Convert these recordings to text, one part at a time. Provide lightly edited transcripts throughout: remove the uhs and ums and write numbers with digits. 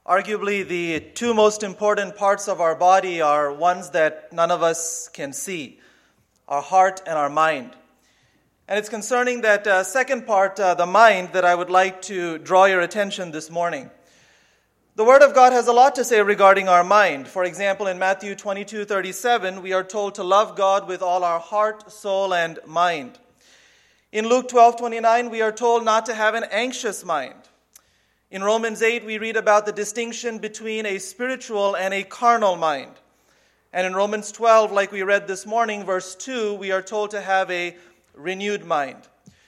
Arguably, the two most important parts of our body are ones that none of us can see, our heart and our mind. And it's concerning that second part, the mind, that I would like to draw your attention this morning. The Word of God has a lot to say regarding our mind. For example, in Matthew 22:37, we are told to love God with all our heart, soul, and mind. In Luke 12:29, we are told not to have an anxious mind. In Romans 8, we read about the distinction between a spiritual and a carnal mind. And in Romans 12, like we read this morning, verse 2, we are told to have a renewed mind.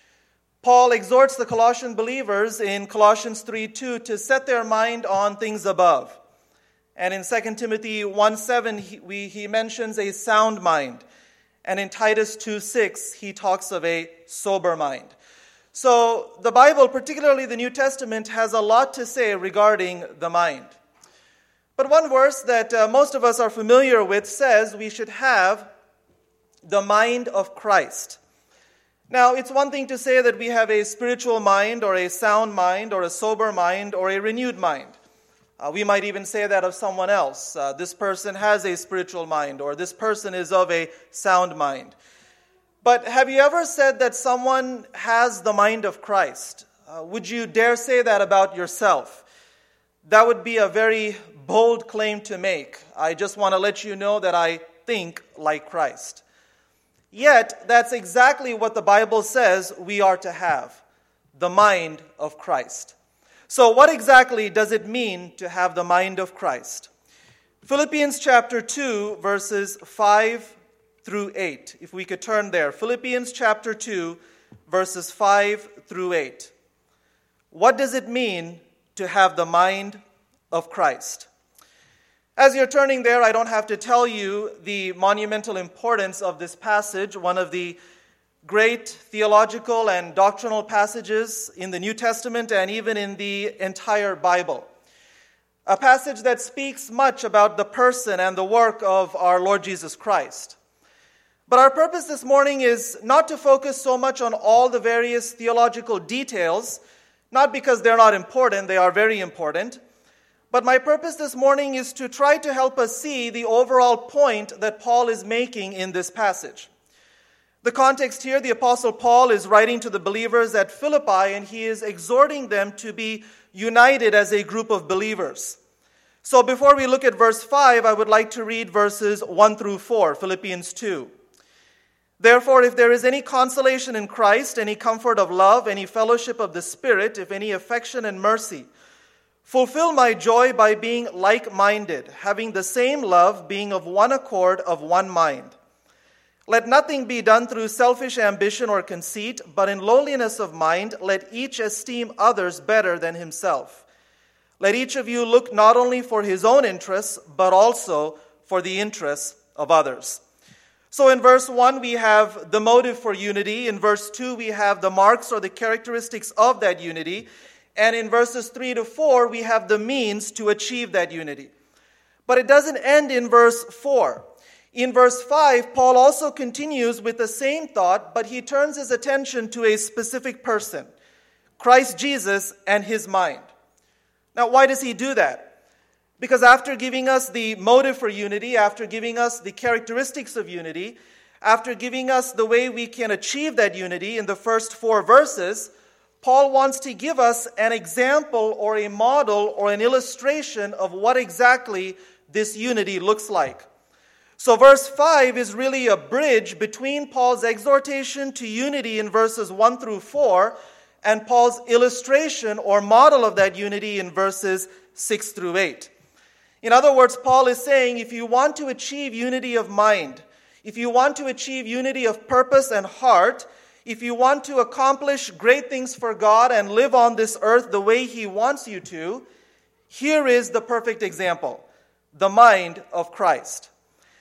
Paul exhorts the Colossian believers in Colossians 3:2 to set their mind on things above. And in 2 Timothy 1:7, he mentions a sound mind. And in Titus 2:6, he talks of a sober mind. So the Bible, particularly the New Testament, has a lot to say regarding the mind. But one verse that most of us are familiar with says we should have the mind of Christ. Now, it's one thing to say that we have a spiritual mind or a sound mind or a sober mind or a renewed mind. We might even say that of someone else. This person has a spiritual mind, or this person is of a sound mind. But have you ever said that someone has the mind of Christ? Would you dare say that about yourself? That would be a very bold claim to make. I just want to let you know that I think like Christ. Yet, that's exactly what the Bible says we are to have, the mind of Christ. So what exactly does it mean to have the mind of Christ? Philippians chapter 2, verses 5 through 8. If we could turn there. Philippians chapter 2, verses 5 through 8. What does it mean to have the mind of Christ? As you're turning there, I don't have to tell you the monumental importance of this passage, one of the great theological and doctrinal passages in the New Testament and even in the entire Bible. A passage that speaks much about the person and the work of our Lord Jesus Christ. But our purpose this morning is not to focus so much on all the various theological details, not because they're not important, they are very important. But my purpose this morning is to try to help us see the overall point that Paul is making in this passage. The context here, the Apostle Paul is writing to the believers at Philippi, and he is exhorting them to be united as a group of believers. So before we look at verse 5, I would like to read verses 1 through 4, Philippians 2. Therefore, if there is any consolation in Christ, any comfort of love, any fellowship of the Spirit, if any affection and mercy, fulfill my joy by being like-minded, having the same love, being of one accord, of one mind. Let nothing be done through selfish ambition or conceit, but in lowliness of mind, let each esteem others better than himself. Let each of you look not only for his own interests, but also for the interests of others. So in verse 1, we have the motive for unity. In verse 2, we have the marks or the characteristics of that unity. And in verses 3 to 4, we have the means to achieve that unity. But it doesn't end in verse 4. In verse 5, Paul also continues with the same thought, but he turns his attention to a specific person, Christ Jesus and his mind. Now, why does he do that? Because after giving us the motive for unity, after giving us the characteristics of unity, after giving us the way we can achieve that unity in the first 4 verses, Paul wants to give us an example or a model or an illustration of what exactly this unity looks like. So verse 5 is really a bridge between Paul's exhortation to unity in verses 1 through 4 and Paul's illustration or model of that unity in verses 6 through 8. In other words, Paul is saying if you want to achieve unity of mind, if you want to achieve unity of purpose and heart, if you want to accomplish great things for God and live on this earth the way he wants you to, here is the perfect example, the mind of Christ.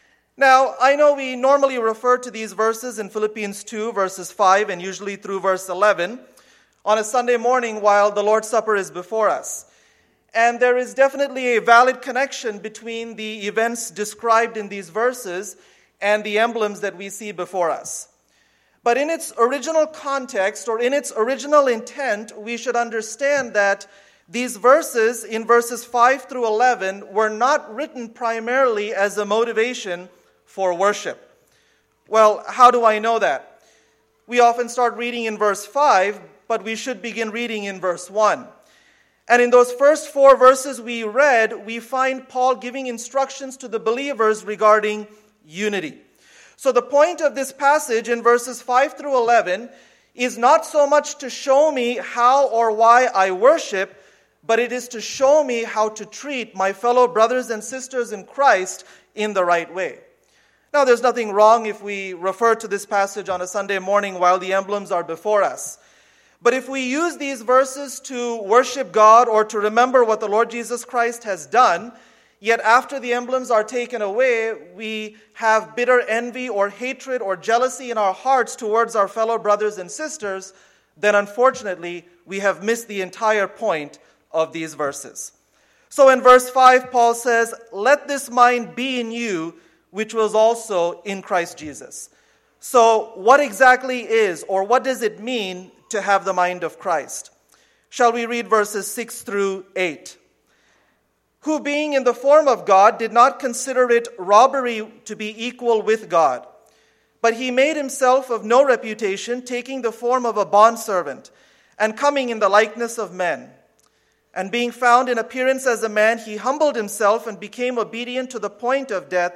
Now, I know we normally refer to these verses in Philippians 2, verses 5, and usually through verse 11, on a Sunday morning while the Lord's Supper is before us. And there is definitely a valid connection between the events described in these verses and the emblems that we see before us. But in its original context or in its original intent, we should understand that These verses, in verses 5 through 11, were not written primarily as a motivation for worship. Well, how do I know that? We often start reading in verse 5, but we should begin reading in verse 1. And in those first 4 verses we read, we find Paul giving instructions to the believers regarding unity. So the point of this passage in verses 5 through 11 is not so much to show me how or why I worship, but it is to show me how to treat my fellow brothers and sisters in Christ in the right way. Now, there's nothing wrong if we refer to this passage on a Sunday morning while the emblems are before us. But if we use these verses to worship God or to remember what the Lord Jesus Christ has done, yet after the emblems are taken away, we have bitter envy or hatred or jealousy in our hearts towards our fellow brothers and sisters, then unfortunately we have missed the entire point of these verses. So in verse 5, Paul says, "Let this mind be in you, which was also in Christ Jesus." So what exactly is, or what does it mean to have the mind of Christ? Shall we read verses 6 through 8? "Who being in the form of God did not consider it robbery to be equal with God, but he made himself of no reputation, taking the form of a bondservant, and coming in the likeness of men. And being found in appearance as a man, he humbled himself and became obedient to the point of death,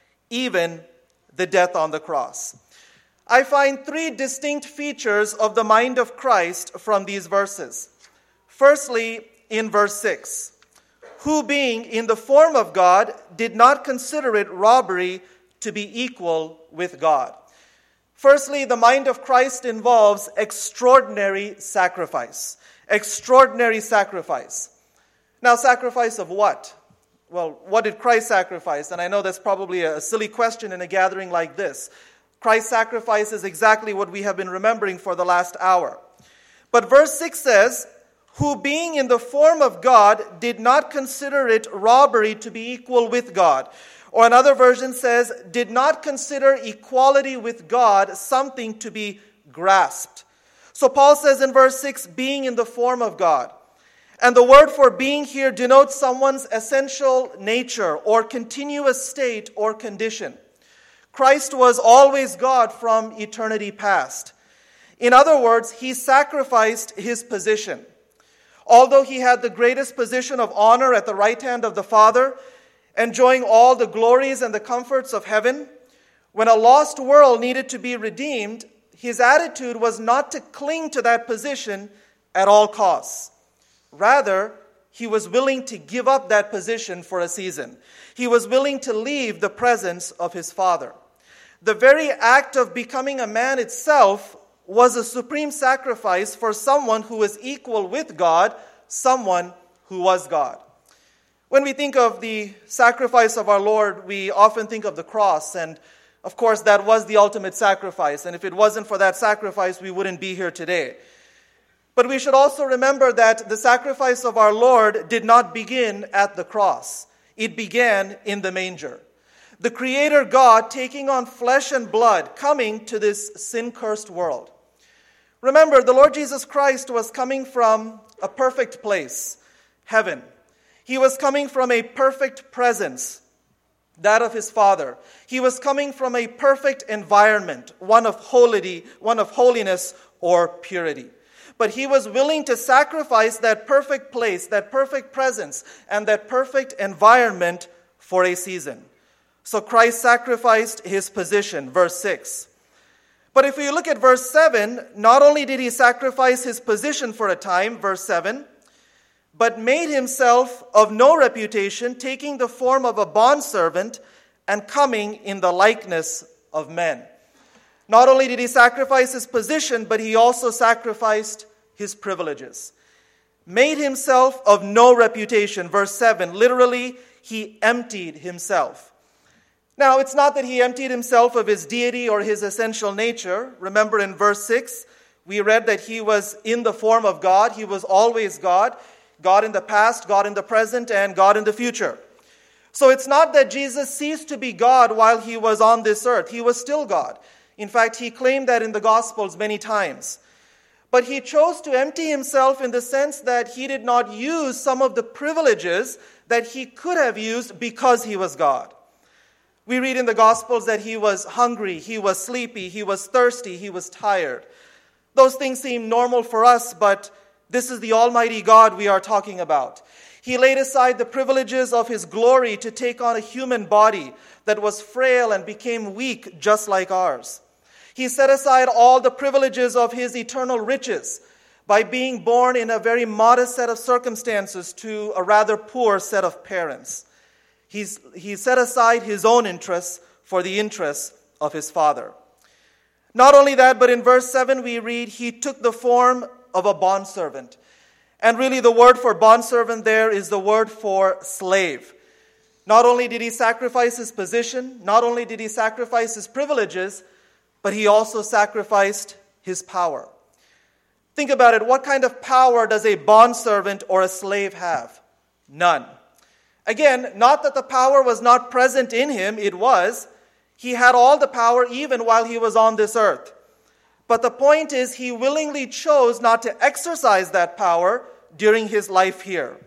even the death on the cross." I find 3 distinct features of the mind of Christ from these verses. Firstly, in verse 6, "Who being in the form of God did not consider it robbery to be equal with God." Firstly, the mind of Christ involves extraordinary sacrifice. Extraordinary sacrifice. Now, sacrifice of what? Well, what did Christ sacrifice? And I know that's probably a silly question in a gathering like this. Christ's sacrifice is exactly what we have been remembering for the last hour. But verse 6 says, "Who being in the form of God did not consider it robbery to be equal with God." Or another version says, "did not consider equality with God something to be grasped." So Paul says in verse 6, "being in the form of God." And the word for being here denotes someone's essential nature or continuous state or condition. Christ was always God from eternity past. In other words, he sacrificed his position. Although he had the greatest position of honor at the right hand of the Father, enjoying all the glories and the comforts of heaven, when a lost world needed to be redeemed, his attitude was not to cling to that position at all costs. Rather, he was willing to give up that position for a season. He was willing to leave the presence of his Father. The very act of becoming a man itself was a supreme sacrifice for someone who was equal with God, someone who was God. When we think of the sacrifice of our Lord, we often think of the cross, and of course that was the ultimate sacrifice, and if it wasn't for that sacrifice, we wouldn't be here today. But we should also remember that the sacrifice of our Lord did not begin at the cross. It began in the manger. The Creator God taking on flesh and blood, coming to this sin-cursed world. Remember, the Lord Jesus Christ was coming from a perfect place, heaven. He was coming from a perfect presence, that of his Father. He was coming from a perfect environment, one of holiness or purity. But he was willing to sacrifice that perfect place, that perfect presence, and that perfect environment for a season. So Christ sacrificed his position, verse 6. But if we look at verse 7, not only did he sacrifice his position for a time, verse 7, but made himself of no reputation, taking the form of a bondservant and coming in the likeness of men. Not only did he sacrifice his position, but he also sacrificed his privileges. Made himself of no reputation, verse 7. Literally, he emptied himself. Now, it's not that he emptied himself of his deity or his essential nature. Remember in verse 6, we read that he was in the form of God. He was always God. God in the past, God in the present, and God in the future. So it's not that Jesus ceased to be God while he was on this earth. He was still God. In fact, he claimed that in the Gospels many times. but he chose to empty himself in the sense that he did not use some of the privileges that he could have used because he was God. We read in the Gospels that he was hungry, he was sleepy, he was thirsty, he was tired. Those things seem normal for us, but this is the Almighty God we are talking about. He laid aside the privileges of his glory to take on a human body that was frail and became weak just like ours. He set aside all the privileges of his eternal riches by being born in a very modest set of circumstances to a rather poor set of parents. He set aside his own interests for the interests of his Father. Not only that, but in verse 7 we read, he took the form of a bondservant. And really the word for bondservant there is the word for slave. Not only did he sacrifice his position, not only did he sacrifice his privileges, but he also sacrificed his power. Think about it. What kind of power does a bondservant or a slave have? None. Again, not that the power was not present in him, it was. He had all the power even while he was on this earth. But the point is, he willingly chose not to exercise that power during his life here.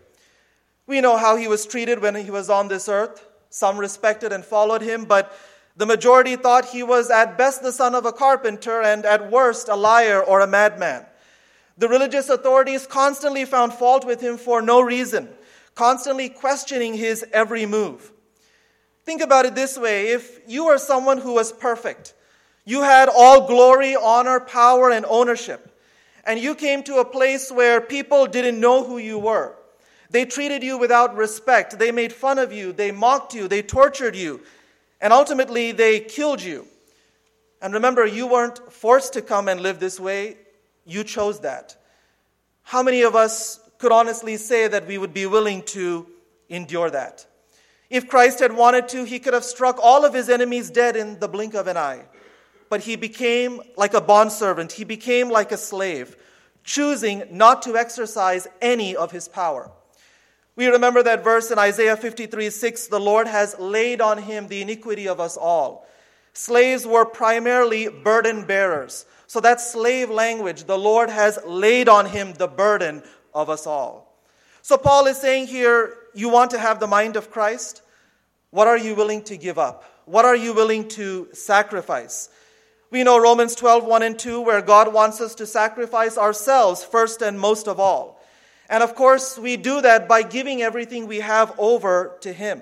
We know how he was treated when he was on this earth. Some respected and followed him, but the majority thought he was at best the son of a carpenter and at worst a liar or a madman. The religious authorities constantly found fault with him for no reason, constantly questioning his every move. Think about it this way. If you were someone who was perfect, you had all glory, honor, power, and ownership, and you came to a place where people didn't know who you were. They treated you without respect. They made fun of you. They mocked you. They tortured you. And ultimately, they killed you. And remember, you weren't forced to come and live this way. You chose that. How many of us could honestly say that we would be willing to endure that? If Christ had wanted to, he could have struck all of his enemies dead in the blink of an eye. But he became like a bondservant. He became like a slave, choosing not to exercise any of his power. We remember that verse in Isaiah 53:6, the Lord has laid on him the iniquity of us all. Slaves were primarily burden bearers. So that's slave language. The Lord has laid on him the burden of us all. So Paul is saying here, you want to have the mind of Christ? What are you willing to give up? What are you willing to sacrifice? We know Romans 12:1 and 2, where God wants us to sacrifice ourselves first and most of all. And of course, we do that by giving everything we have over to him.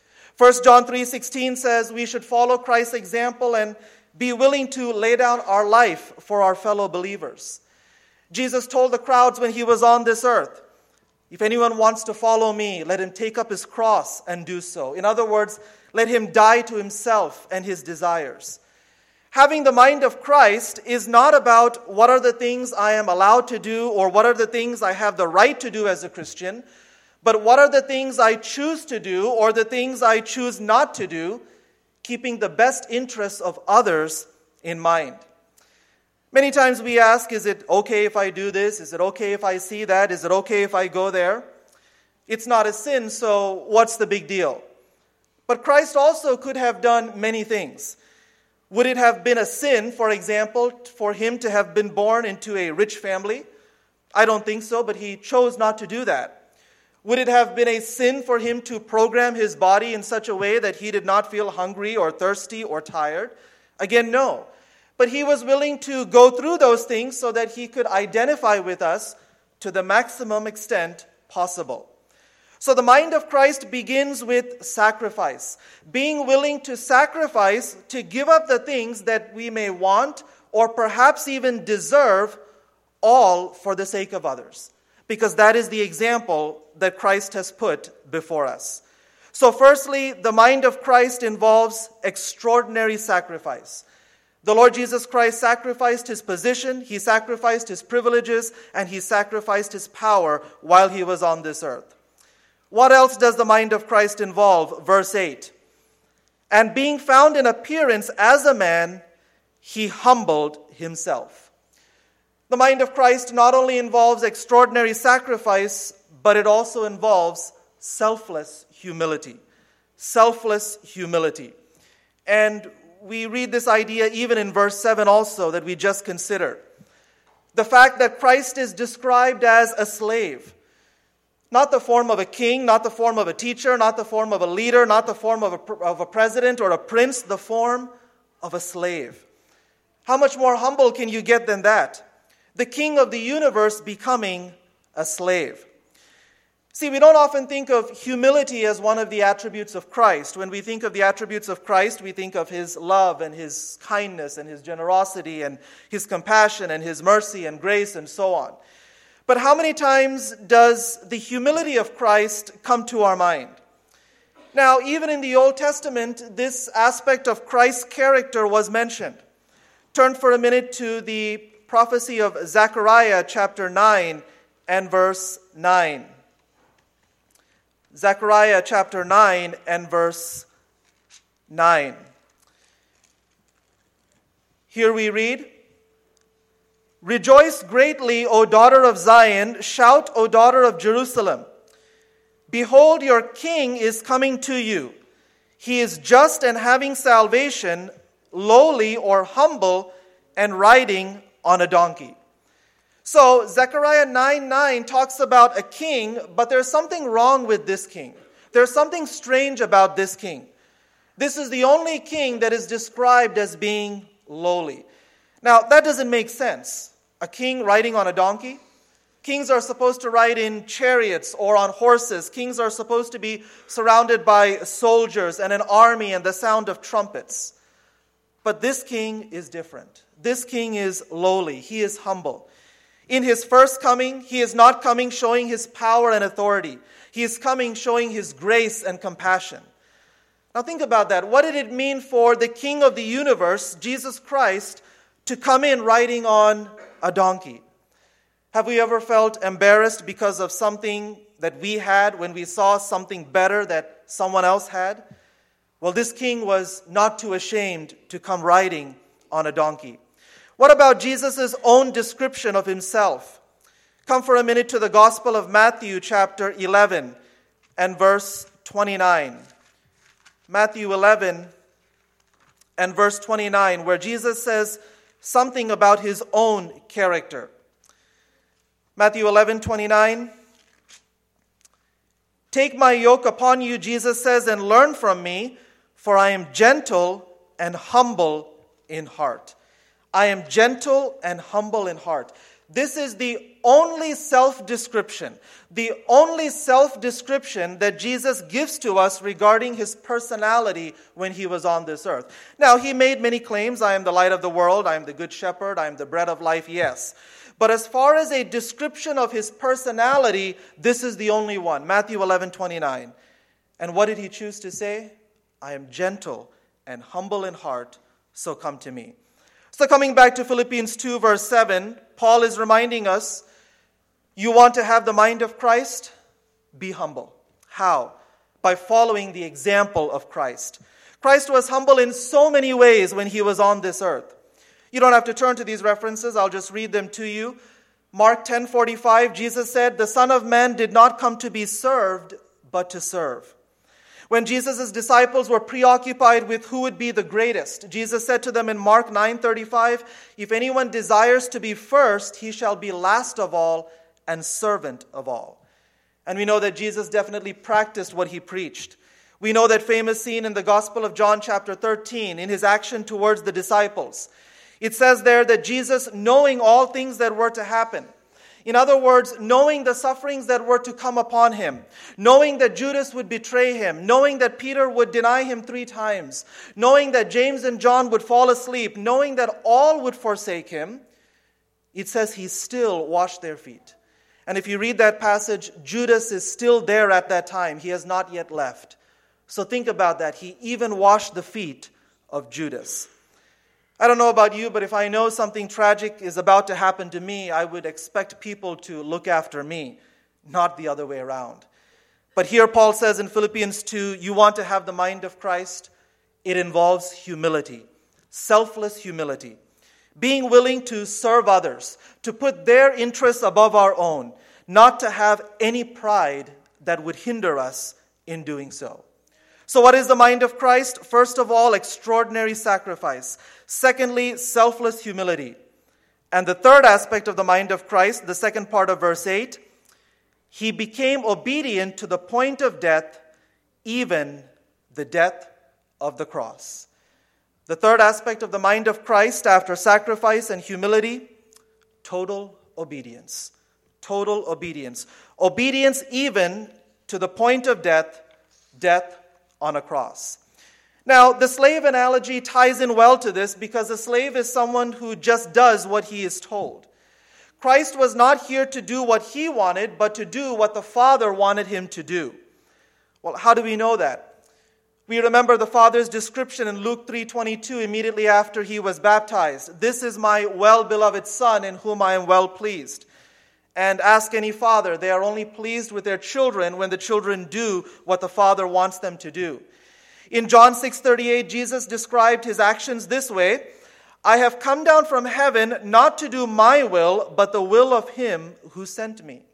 1 John 3:16 says we should follow Christ's example and be willing to lay down our life for our fellow believers. Jesus told the crowds when he was on this earth, if anyone wants to follow me, let him take up his cross and do so. In other words, let him die to himself and his desires. Having the mind of Christ is not about what are the things I am allowed to do or what are the things I have the right to do as a Christian, but what are the things I choose to do or the things I choose not to do, keeping the best interests of others in mind. Many times we ask, is it okay if I do this? Is it okay if I see that? Is it okay if I go there? It's not a sin, so what's the big deal? But Christ also could have done many things. Would it have been a sin, for example, for him to have been born into a rich family? I don't think so, but he chose not to do that. Would it have been a sin for him to program his body in such a way that he did not feel hungry or thirsty or tired? Again, no. But he was willing to go through those things so that he could identify with us to the maximum extent possible. So the mind of Christ begins with sacrifice. Being willing to sacrifice, to give up the things that we may want or perhaps even deserve, all for the sake of others. Because that is the example that Christ has put before us. So firstly, the mind of Christ involves extraordinary sacrifice. The Lord Jesus Christ sacrificed his position, he sacrificed his privileges, and he sacrificed his power while he was on this earth. What else does the mind of Christ involve? Verse 8. And being found in appearance as a man, he humbled himself. The mind of Christ not only involves extraordinary sacrifice, but it also involves selfless humility. Selfless humility. And we read this idea even in verse 7 also that we just considered. The fact that Christ is described as a slave. Not the form of a king, not the form of a teacher, not the form of a leader, not the form of a president or a prince, the form of a slave. How much more humble can you get than that? The king of the universe becoming a slave. See, we don't often think of humility as one of the attributes of Christ. When we think of the attributes of Christ, we think of his love and his kindness and his generosity and his compassion and his mercy and grace and so on. But how many times does the humility of Christ come to our mind? Now, even in the Old Testament, this aspect of Christ's character was mentioned. Turn for a minute to the prophecy of Zechariah chapter 9 and verse 9. Zechariah chapter 9 and verse 9. Here we read, "Rejoice greatly, O daughter of Zion. Shout, O daughter of Jerusalem. Behold, your king is coming to you. He is just and having salvation, lowly or humble, and riding on a donkey." So Zechariah 9:9 talks about a king, but there's something wrong with this king. There's something strange about this king. This is the only king that is described as being lowly. Now, that doesn't make sense. A king riding on a donkey? Kings are supposed to ride in chariots or on horses. Kings are supposed to be surrounded by soldiers and an army and the sound of trumpets. But this king is different. This king is lowly. He is humble. In his first coming, he is not coming showing his power and authority. He is coming showing his grace and compassion. Now think about that. What did it mean for the King of the universe, Jesus Christ, to come in riding on a donkey? Have we ever felt embarrassed because of something that we had when we saw something better that someone else had? Well, this king was not too ashamed to come riding on a donkey. What about Jesus' own description of himself? Come for a minute to the Gospel of Matthew chapter 11 and verse 29. Matthew 11 and verse 29, where Jesus says something about his own character. Matthew 11:29. "Take my yoke upon you," Jesus says, "and learn from me, for I am gentle and humble in heart." I am gentle and humble in heart. This is the only self-description that Jesus gives to us regarding his personality when he was on this earth. Now, he made many claims. I am the light of the world. I am the good shepherd. I am the bread of life. Yes. But as far as a description of his personality, this is the only one. Matthew 11:29. And what did he choose to say? I am gentle and humble in heart, so come to me. So coming back to Philippians 2 verse 7, Paul is reminding us, you want to have the mind of Christ? Be humble. How? By following the example of Christ. Christ was humble in so many ways when he was on this earth. You don't have to turn to these references. I'll just read them to you. Mark 10:45, Jesus said, "The Son of Man did not come to be served, but to serve." When Jesus' disciples were preoccupied with who would be the greatest, Jesus said to them in Mark 9:35, "If anyone desires to be first, he shall be last of all and servant of all." And we know that Jesus definitely practiced what he preached. We know that famous scene in the Gospel of John chapter 13, in his action towards the disciples. It says there that Jesus, knowing all things that were to happen, in other words, knowing the sufferings that were to come upon him, knowing that Judas would betray him, knowing that Peter would deny him 3 times, knowing that James and John would fall asleep, knowing that all would forsake him, it says he still washed their feet. And if you read that passage, Judas is still there at that time. He has not yet left. So think about that. He even washed the feet of Judas. I don't know about you, but if I know something tragic is about to happen to me, I would expect people to look after me, not the other way around. But here Paul says in Philippians 2, you want to have the mind of Christ? It involves humility, selfless humility, being willing to serve others, to put their interests above our own, not to have any pride that would hinder us in doing so. So what is the mind of Christ? First of all, extraordinary sacrifice. Secondly, selfless humility. And the third aspect of the mind of Christ, the second part of verse 8, he became obedient to the point of death, even the death of the cross. The third aspect of the mind of Christ after sacrifice and humility, total obedience. Total obedience. Obedience even to the point of death, death on a cross. Now, the slave analogy ties in well to this because a slave is someone who just does what he is told. Christ was not here to do what he wanted, but to do what the Father wanted him to do. Well, how do we know that? We remember the Father's description in Luke 3:22 immediately after he was baptized. This is my well-beloved Son in whom I am well pleased. And ask any father, they are only pleased with their children when the children do what the Father wants them to do. In John 6:38, Jesus described his actions this way, I have come down from heaven not to do my will, but the will of him who sent me.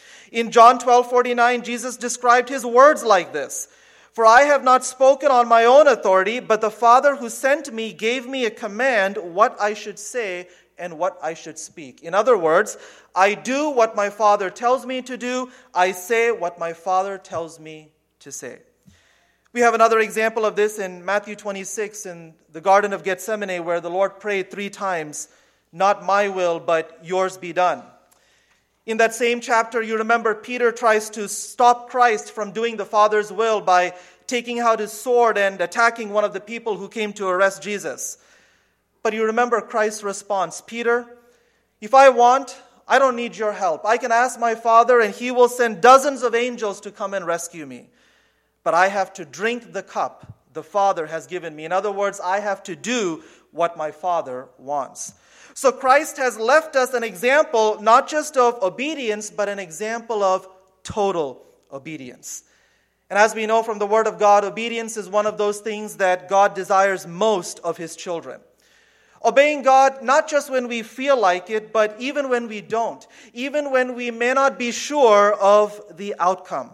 In John 12:49, Jesus described his words like this, for I have not spoken on my own authority, but the Father who sent me gave me a command what I should say and what I should speak. In other words, I do what my Father tells me to do. I say what my Father tells me to say. We have another example of this in Matthew 26 in the Garden of Gethsemane where the Lord prayed 3 times, not my will, but yours be done. In that same chapter, you remember Peter tries to stop Christ from doing the Father's will by taking out his sword and attacking one of the people who came to arrest Jesus. But you remember Christ's response, Peter, if I want, I don't need your help. I can ask my Father and he will send dozens of angels to come and rescue me. But I have to drink the cup the Father has given me. In other words, I have to do what my Father wants. So Christ has left us an example not just of obedience, but an example of total obedience. And as we know from the Word of God, obedience is one of those things that God desires most of his children. Obeying God not just when we feel like it, but even when we don't. Even when we may not be sure of the outcome.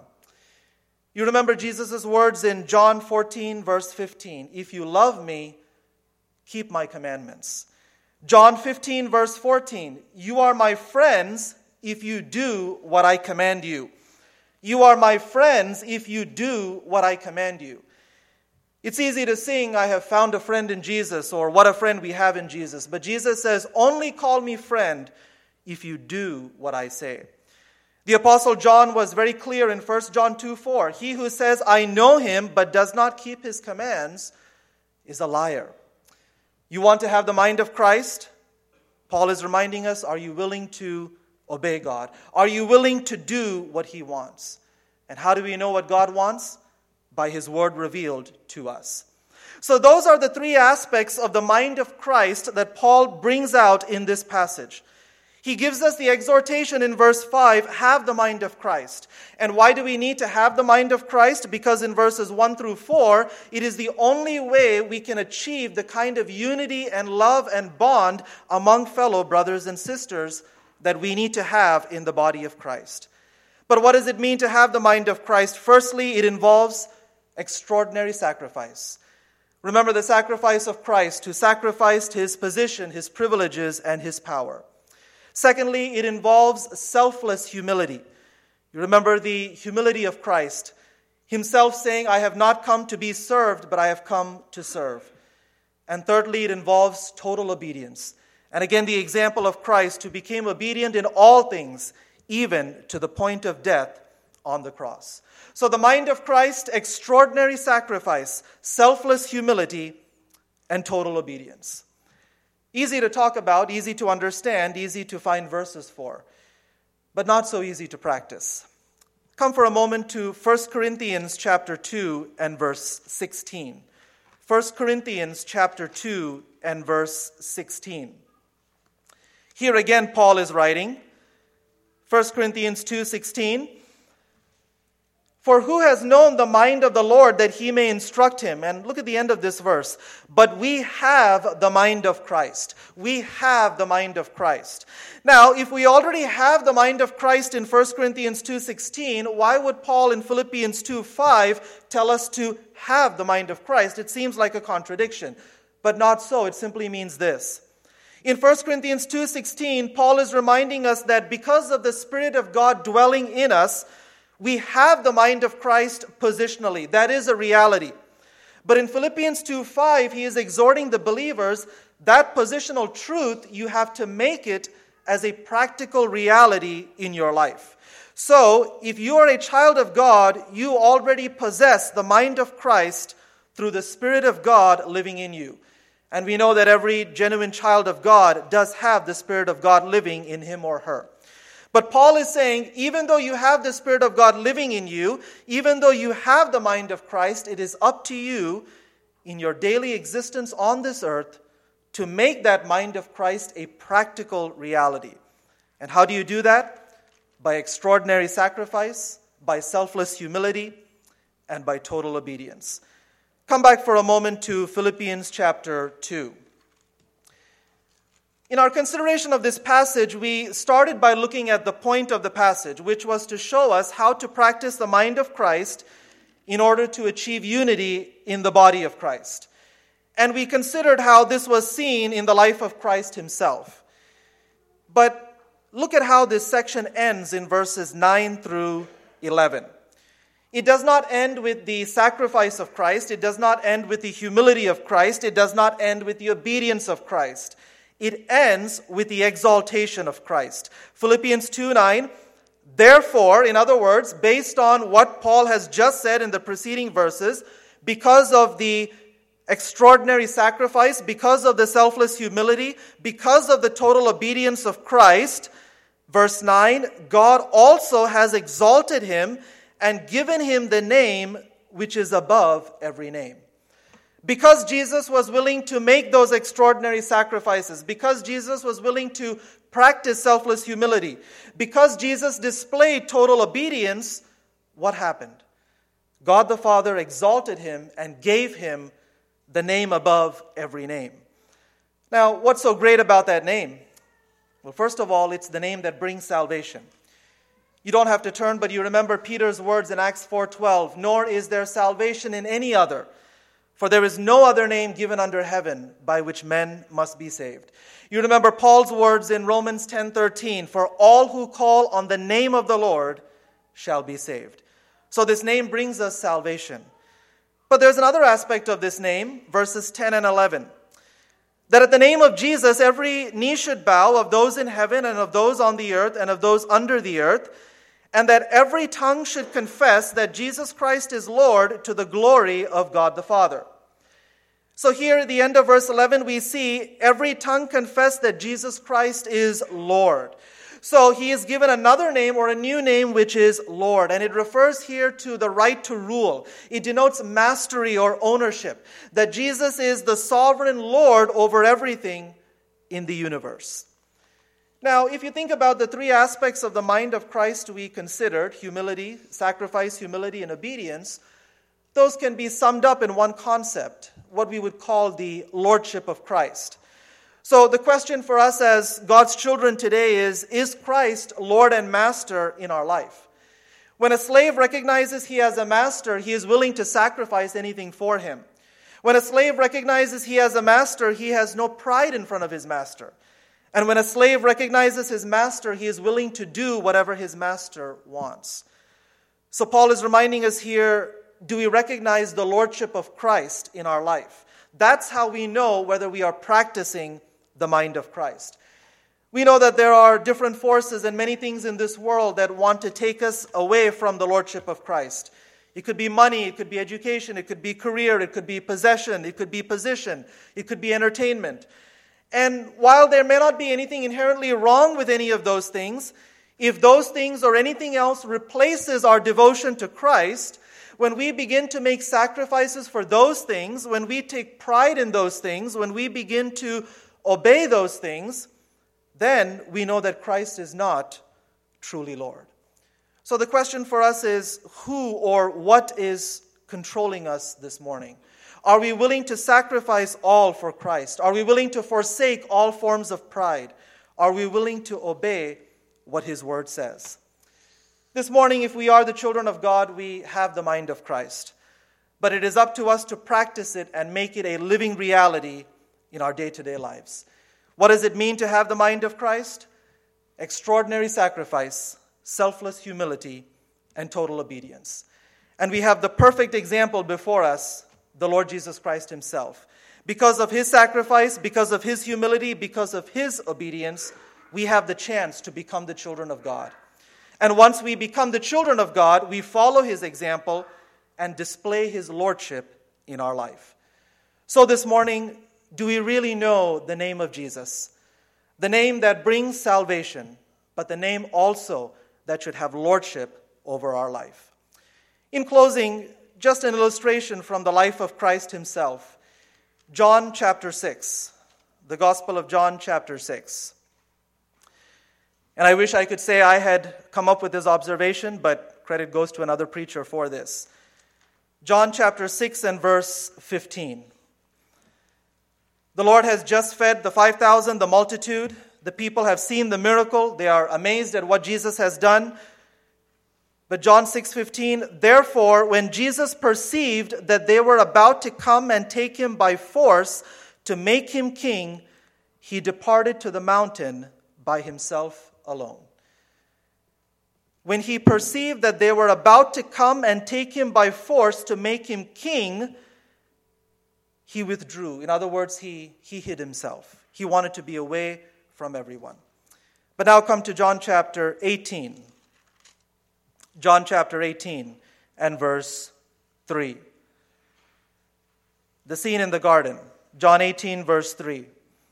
You remember Jesus' words in John 14, verse 15. If you love me, keep my commandments. John 15, verse 14. You are my friends if you do what I command you. You are my friends if you do what I command you. It's easy to sing, I have found a friend in Jesus, or what a friend we have in Jesus. But Jesus says, only call me friend if you do what I say. The Apostle John was very clear in 1 John 2:4. He who says, I know him, but does not keep his commands, is a liar. You want to have the mind of Christ? Paul is reminding us, are you willing to obey God? Are you willing to do what he wants? And how do we know what God wants? By his word revealed to us. So those are the 3 aspects of the mind of Christ that Paul brings out in this passage. He gives us the exhortation in verse 5, have the mind of Christ. And why do we need to have the mind of Christ? Because in verses 1 through 4, it is the only way we can achieve the kind of unity and love and bond among fellow brothers and sisters that we need to have in the body of Christ. But what does it mean to have the mind of Christ? Firstly, it involves extraordinary sacrifice. Remember the sacrifice of Christ, who sacrificed his position, his privileges, and his power. Secondly, it involves selfless humility. You remember the humility of Christ, himself saying, I have not come to be served, but I have come to serve. And thirdly, it involves total obedience. And again, the example of Christ, who became obedient in all things, even to the point of death on the cross. So the mind of Christ, extraordinary sacrifice, selfless humility, and total obedience. Easy to talk about, easy to understand, easy to find verses for, but not so easy to practice. Come for a moment to 1 Corinthians chapter 2 and verse 16. 1 Corinthians chapter 2 and verse 16. Here again Paul is writing, 1 Corinthians 2:16. For who has known the mind of the Lord that he may instruct him? And look at the end of this verse. But we have the mind of Christ. We have the mind of Christ. Now, if we already have the mind of Christ in 1 Corinthians 2:16, why would Paul in Philippians 2:5 tell us to have the mind of Christ? It seems like a contradiction, but not so. It simply means this. In 1 Corinthians 2:16, Paul is reminding us that because of the Spirit of God dwelling in us, we have the mind of Christ positionally. That is a reality. But in Philippians 2:5, he is exhorting the believers that positional truth, you have to make it as a practical reality in your life. So, if you are a child of God, you already possess the mind of Christ through the Spirit of God living in you. And we know that every genuine child of God does have the Spirit of God living in him or her. But Paul is saying, even though you have the Spirit of God living in you, even though you have the mind of Christ, it is up to you in your daily existence on this earth to make that mind of Christ a practical reality. And how do you do that? By extraordinary sacrifice, by selfless humility, and by total obedience. Come back for a moment to Philippians chapter 2. In our consideration of this passage, we started by looking at the point of the passage, which was to show us how to practice the mind of Christ in order to achieve unity in the body of Christ. And we considered how this was seen in the life of Christ himself. But look at how this section ends in verses 9 through 11. It does not end with the sacrifice of Christ. It does not end with the humility of Christ. It does not end with the obedience of Christ. It ends with the exaltation of Christ. Philippians 2:9, therefore, in other words, based on what Paul has just said in the preceding verses, because of the extraordinary sacrifice, because of the selfless humility, because of the total obedience of Christ, verse 9, God also has exalted him and given him the name which is above every name. Because Jesus was willing to make those extraordinary sacrifices, because Jesus was willing to practice selfless humility, because Jesus displayed total obedience, what happened? God the Father exalted him and gave him the name above every name. Now, what's so great about that name? Well, first of all, it's the name that brings salvation. You don't have to turn, but you remember Peter's words in Acts 4:12, nor is there salvation in any other, for there is no other name given under heaven by which men must be saved. You remember Paul's words in Romans 10:13, for all who call on the name of the Lord shall be saved. So this name brings us salvation. But there's another aspect of this name, verses 10 and 11. That at the name of Jesus, every knee should bow, of those in heaven and of those on the earth and of those under the earth, and that every tongue should confess that Jesus Christ is Lord, to the glory of God the Father. So here at the end of verse 11, we see every tongue confess that Jesus Christ is Lord. So he is given another name, or a new name, which is Lord. And it refers here to the right to rule. It denotes mastery or ownership. That Jesus is the sovereign Lord over everything in the universe. Now, if you think about the three aspects of the mind of Christ we considered, humility, sacrifice, humility, and obedience, those can be summed up in one concept, what we would call the lordship of Christ. So the question for us as God's children today is Christ Lord and Master in our life? When a slave recognizes he has a master, he is willing to sacrifice anything for him. When a slave recognizes he has a master, he has no pride in front of his master. And when a slave recognizes his master, he is willing to do whatever his master wants. So Paul is reminding us here, do we recognize the lordship of Christ in our life? That's how we know whether we are practicing the mind of Christ. We know that there are different forces and many things in this world that want to take us away from the lordship of Christ. It could be money, it could be education, it could be career, it could be possession, it could be position, it could be entertainment. And while there may not be anything inherently wrong with any of those things, if those things or anything else replaces our devotion to Christ, when we begin to make sacrifices for those things, when we take pride in those things, when we begin to obey those things, then we know that Christ is not truly Lord. So the question for us is, who or what is controlling us this morning? Are we willing to sacrifice all for Christ? Are we willing to forsake all forms of pride? Are we willing to obey what His Word says? This morning, if we are the children of God, we have the mind of Christ. But it is up to us to practice it and make it a living reality in our day-to-day lives. What does it mean to have the mind of Christ? Extraordinary sacrifice, selfless humility, and total obedience. And we have the perfect example before us, the Lord Jesus Christ himself. Because of his sacrifice, because of his humility, because of his obedience, we have the chance to become the children of God. And once we become the children of God, we follow his example and display his lordship in our life. So this morning, do we really know the name of Jesus? The name that brings salvation, but the name also that should have lordship over our life. In closing, just an illustration from the life of Christ himself. John chapter 6, the Gospel of John chapter 6. And I wish I could say I had come up with this observation, but credit goes to another preacher for this. John chapter 6 and verse 15. The Lord has just fed the 5,000, the multitude. The people have seen the miracle. They are amazed at what Jesus has done. But John 6:15, therefore, when Jesus perceived that they were about to come and take him by force to make him king, he departed to the mountain by himself alone. When he perceived that they were about to come and take him by force to make him king, he withdrew. In other words, he hid himself. He wanted to be away from everyone. But now come to John chapter 18. John chapter 18 and verse 3. The scene in the garden. John 18 verse 3.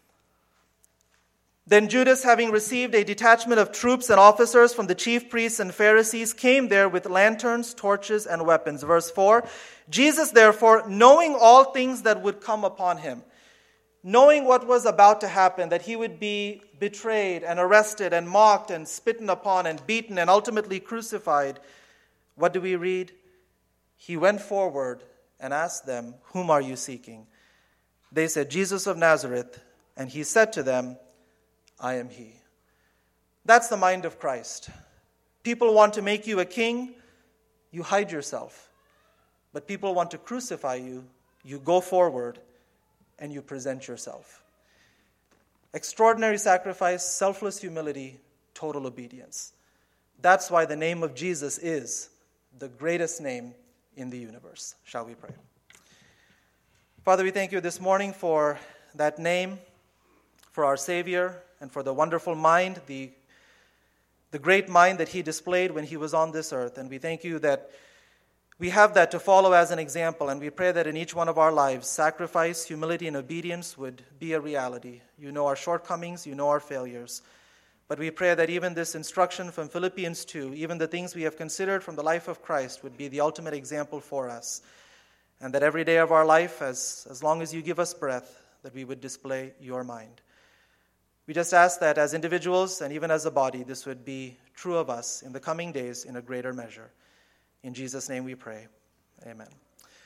Then Judas, having received a detachment of troops and officers from the chief priests and Pharisees, came there with lanterns, torches, and weapons. Verse 4, Jesus, therefore, knowing all things that would come upon him, knowing what was about to happen, that he would be betrayed and arrested and mocked and spitten upon and beaten and ultimately crucified, what do we read? He went forward and asked them, whom are you seeking? They said, Jesus of Nazareth. And he said to them, I am he. That's the mind of Christ. People want to make you a king, you hide yourself. But people want to crucify you, you go forward and you present yourself. Extraordinary sacrifice, selfless humility, total obedience. That's why the name of Jesus is the greatest name in the universe. Shall we pray? Father, we thank you this morning for that name, for our Savior, and for the wonderful mind, the great mind that he displayed when he was on this earth. And we thank you that we have that to follow as an example, and we pray that in each one of our lives, sacrifice, humility, and obedience would be a reality. You know our shortcomings, you know our failures. But we pray that even this instruction from Philippians 2, even the things we have considered from the life of Christ, would be the ultimate example for us. And that every day of our life, as long as you give us breath, that we would display your mind. We just ask that as individuals and even as a body, this would be true of us in the coming days in a greater measure. In Jesus' name we pray. Amen.